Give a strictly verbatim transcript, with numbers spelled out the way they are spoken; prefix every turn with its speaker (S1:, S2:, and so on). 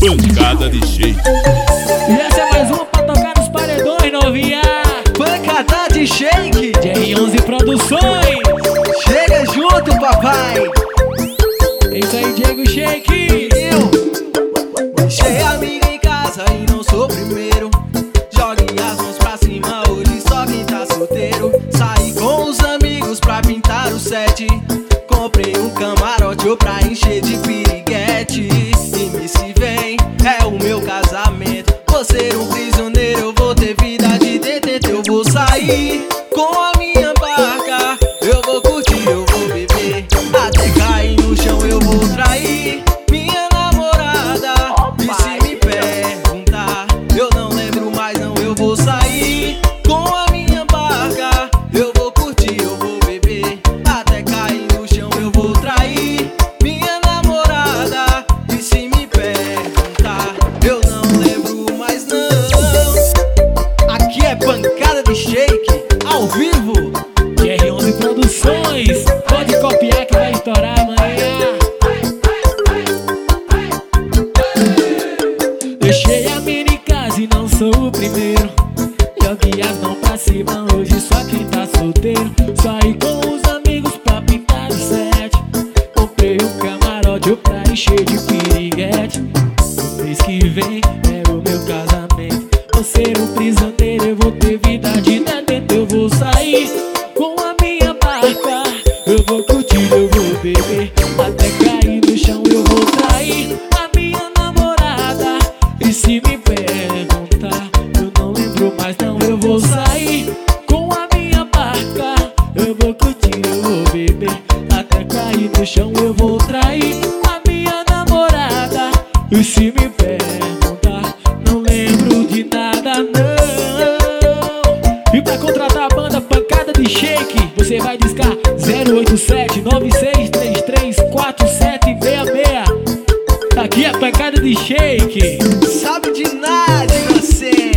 S1: Pancada de shake.
S2: E essa é mais uma pra tocar nos paredões, novinha.
S3: Pancada de shake.
S2: D R onze Produções.
S3: Chega junto, papai.
S2: É isso aí, Diego Shake.
S3: Eu deixei a amiga em casa e não sou primeiro. Jogue as mãos pra cima, hoje só quem tá solteiro. Saí com os amigos pra pintar o set. Comprei um camarote ou pra encher de piriguete. E me se vem, é o meu casamento. Vou ser um prisioneiro, eu vou ter vida de detento. Eu vou sair com a minha barca. Eu vou curtir, eu vou beber. Até cair no chão eu vou trair minha namorada. E se me perguntar, eu não lembro mais não. Eu vou sair com a minha barca. Eu vou curtir, eu vou beber. Até cair no chão eu vou trair minha namorada. E se me perguntar, eu não lembro mais não. Aqui é pancada de shake, ao vivo.
S2: D R onze Produções. Pode copiar que vai estourar amanhã. Deixei a mina em casa e não sou o primeiro. Joguei as mãos pra cima, hoje só quem tá solteiro. Saí com os amigos pra pintar o set. Comprei um camarote pra encher de piriguete. No mês que vem é o meu casamento. Vou ser um prisioneiro, eu vou ter vida de detento. Eu vou sair com a minha barca. Eu vou curtir, eu vou beber. Até cair no chão eu vou trair a minha namorada. E se me perguntar, eu não lembro mais não. Eu vou sair com a minha barca. Eu vou curtir, eu vou beber. Até cair no chão eu vou trair a minha namorada. E se me perguntar, não lembro de nada não. E pra contratar a banda Pancada de Shake, você vai discar zero oito sete nove seis três três quatro sete seis seis. Aqui é Pancada de Shake.
S3: Sabe de nada, inocente.